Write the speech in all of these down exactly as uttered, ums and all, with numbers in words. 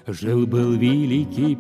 Жил-был великий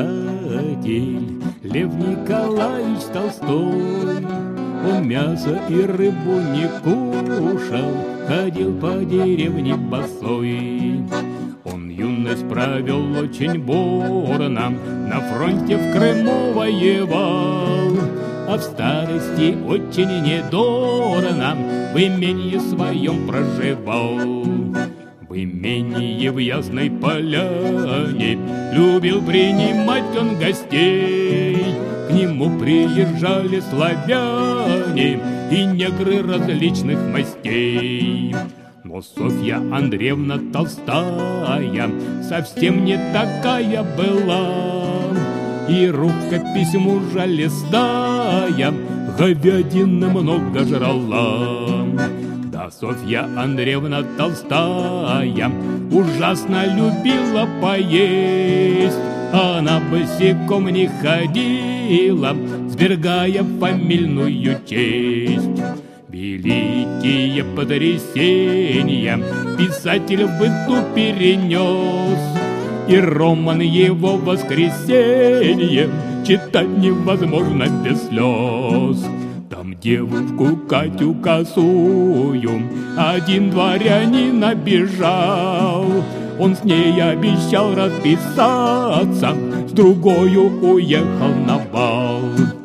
писатель Лев Николаевич Толстой. Он мясо и рыбу не кушал, ходил по деревне босой. Он юность провел очень бурно, на фронте в Крыму воевал, а в старости очень недурно в имении своем проживал. В имении в Ясной Поляне любил принимать он гостей. К нему приезжали славяне и негры различных мастей. Но Софья Андреевна Толстая совсем не такая была, и рукопись мужа листая говядины много жрала. Да, Софья Андреевна Толстая ужасно любила поесть. Она босиком не ходила, свергая фамильную честь. Великие потрясения писатель в быту перенес, и роман его «Воскресенье» читать невозможно без слез. Там девушку Катю косую один дворянин обижал. Он с ней обещал расписаться, с другою уехал на бал.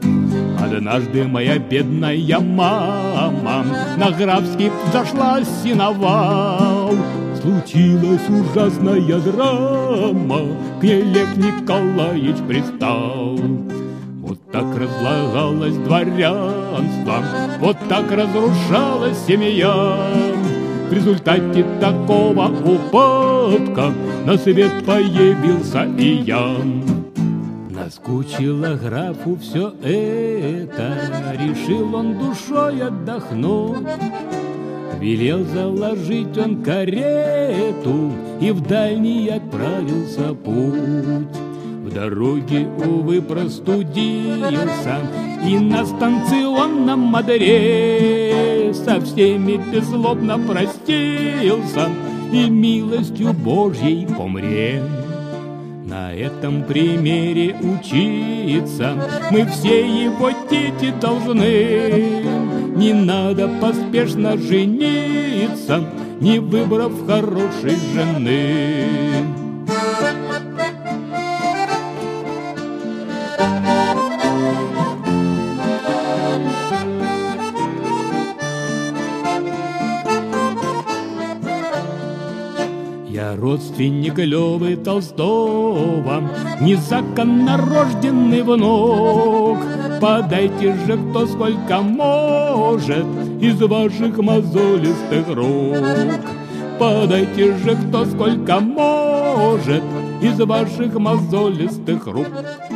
Однажды моя бедная мама на Графский зашла с сеновал. Случилась ужасная драма, к ней Лев Николаевич пристал. Вот так разлагалось дворянство, вот так разрушалась семья. В результате такого упадка на свет появился и я. Наскучило графу все это, решил он душой отдохнуть. Велел заложить он карету и в дальний отправился путь. В дороге, увы, простудился и на станционном одре со всеми беззлобно простился и милостью Божьей помре. На этом примере учиться мы все его дети должны. Не надо поспешно жениться, не выбрав хорошей жены. Я родственник Лёвы Толстого, незаконно рожденный внук. Подайте же, кто сколько может из ваших мозолистых рук. Подайте же, кто сколько может из ваших мозолистых рук.